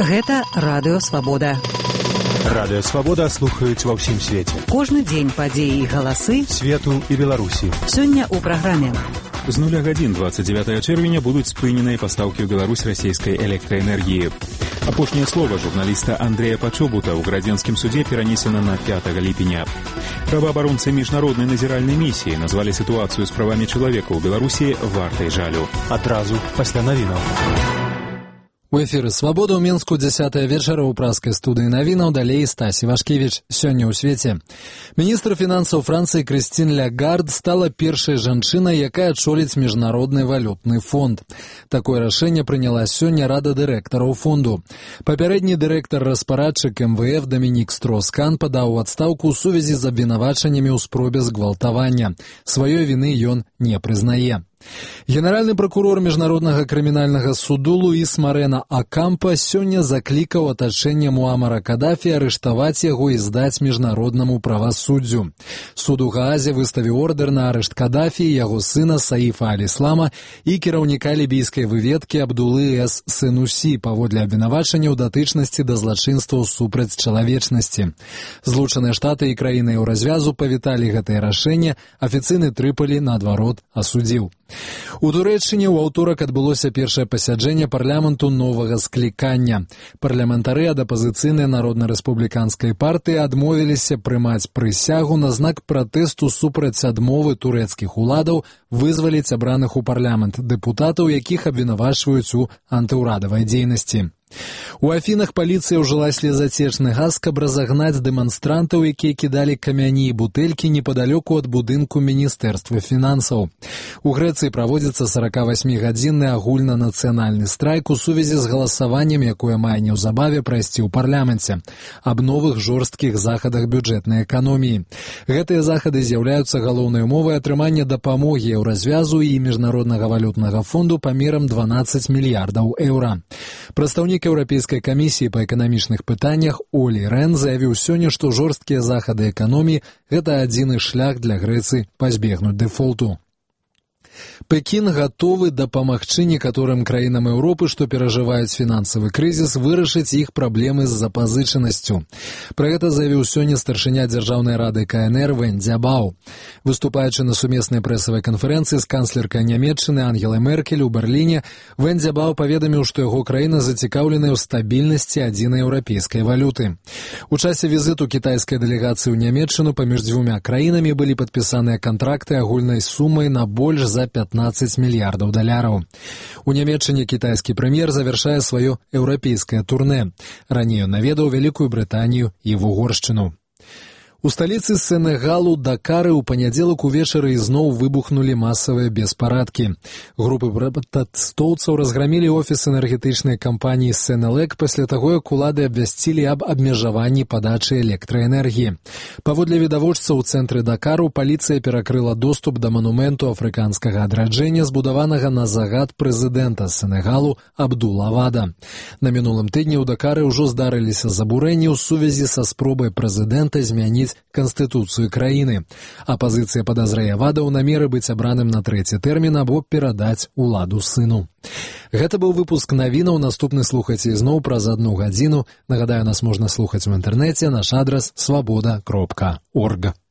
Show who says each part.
Speaker 1: Гэта Радыё Свабода.
Speaker 2: Радыё Свабода слухаюць ва ўсім свеце.
Speaker 1: Кожны дзень падзеі і галасы
Speaker 2: свету і Беларусі.
Speaker 1: Сёння ў праграме.
Speaker 3: З 0 гадзін 29 чэрвеня будуць спыненыя пастаўкі ў Беларусь расійскай электраэнергіі. Апошняе слова журналіста Андрэя Пачобута ў градзенскім судзе перанесена на 5 ліпеня. Праваабаронцы міжнароднай назіральнай місіі назвалі сітуацыю з правамі чалавека ў Беларусі вартай жалю.
Speaker 2: Адразу пасля навінаў.
Speaker 4: У эфіры «Свабода» ў Мінску 10 вечара ў праскай студыі навінаў, далей Стасі Вашкевіч. Сёння ў свеце. Міністр фінансаў Францыі Крыстін Лягард стала першай жанчынай, якая адчоліць Міжнародны валютны фонд. Такое рашэнне прыняла сёння Рада дырэктараў фонду. Папярэдні дырэктар-распарадчык МВФ Дамінік Строскан падаў у адстаўку ў сувязі з абвінавачаннямі ў спробе згвалтавання. Сваёй віны ён не прызнае. Генеральны прокурор Міжнароднага крымінальнага суду Луіс Марена Акампа сёння заклікаў атачэнне Муамара Кадафі арыштаваць яго і здаць міжнароднаму правасуддзю. Суд у Гаазе выставіў ордэр на арышт Кадафі, яго сына Саіфа Аль-Іслама і кіраўніка лібійскай выведкі Абдулы С. Сенусі паводле абвінавачання ў датычнасці да злачынстваў супраць чалавечнасці. Злучаныя Штаты і краіны Еўразвязу павіталі гэтае рашэнне, афіцыйны Трыполі, наадварот, асудзіў. У Турэччыне ў аўторак адбылося першае пасяджэнне парламенту новага склікання. Парламентары ад апазіцыйнай народна-рэспубліканскай партыі адмовіліся прымаць прысягу на знак пратэсту супраць адмовы турэцкіх уладаў вызваліць абраных у парламент дэпутатаў, якіх абвінавачваюць у антыўрадавай дзейнасці. У Афінах паліцыя ўжыла слезацечны газ, каб разагнаць дэманстрантаў, якія кідалі камяні і бутэлькі непадалёку ад будынку Міністэрства фінансаў. У Грэцыі праводзіцца 48-гадзінны агульнанацыянальны страйк у сувязі з галасаваннем, якое мае неўзабаве прайсці ў парламенце, аб новых жорсткіх захадах бюджэтнай эканоміі. Гэтыя захады з'яўляюцца галоўнай умовай атрымання дапамогі Еўразвязу і Міжнароднага валютнага фонду памерам 12 мільярдаў еўра. Прадстаўнік Еўрапейскай камісіі па эканамічных пытаннях Олі Рен заявіў сёння, што жорсткія захады эканоміі – гэта адзіны шлях для Грэцыі пазбегнуць дэфолту. Пекін гатовы дапамагчы некаторым краінам Еўропы, што перажываюць фінансавы крызіс, вырашыць іх праблемы з запазычанасцю. Пра гэта заявіў сёння старшыня Дзяржаўнай рады КНР Вэн Дзябау. Выступаючы на сумеснай прэсавай канферэнцыі з канцлеркай Нямецчыны Ангелай Меркель у Берліне, Вэн Дзябау паведаміў, што яго краіна зацікаўленая ў стабільнасці адзінай еўрапейскай валюты. У часе візіту кітайскай дэлегацыі ў Нямецчыну паміж дзвюма краінамі былі падпісаныя кантракты агульнай сумай на больш за 15 мільярдаў даляраў. У Нямецчыне кітайскі прэм'ер завяршае сваё еўрапейскае турнэ. Раней ён наведаў Вялікую Брытанію і Вугоршчыну. У сталіцы Сенегалу Дакары ў панядзелак увечары ізноў выбухнулі масавыя беспарадкі. Групы пратэстоўцаў разграмілі офіс энергетычнай кампаніі Сенелек пасля таго, як улады абвясцілі аб абмежаванні падачы электраэнергіі. Паводле відавочцаў у цэнтры Дакару паліцыя перакрыла доступ да манументу афрыканскага адраджэння, збудаванага на загад прэзідэнта Сенегалу Абдула Вада. На мінулым тыдні ў Дакары ўжо здарыліся забурэнні ў сувязі са спробай прэзідэнта змяніць Канстытуцыю краіны. Апазіцыя падазрае Вада ў намеры быць абраным на 3-й тэрмін або перадаць уладу сыну. Гэта быў выпуск навінаў, наступны слухайце ізноў праз 1 гадзіну. Нагадаю, нас можна слухаць у інтэрнэце, наш адрас свабода.орг.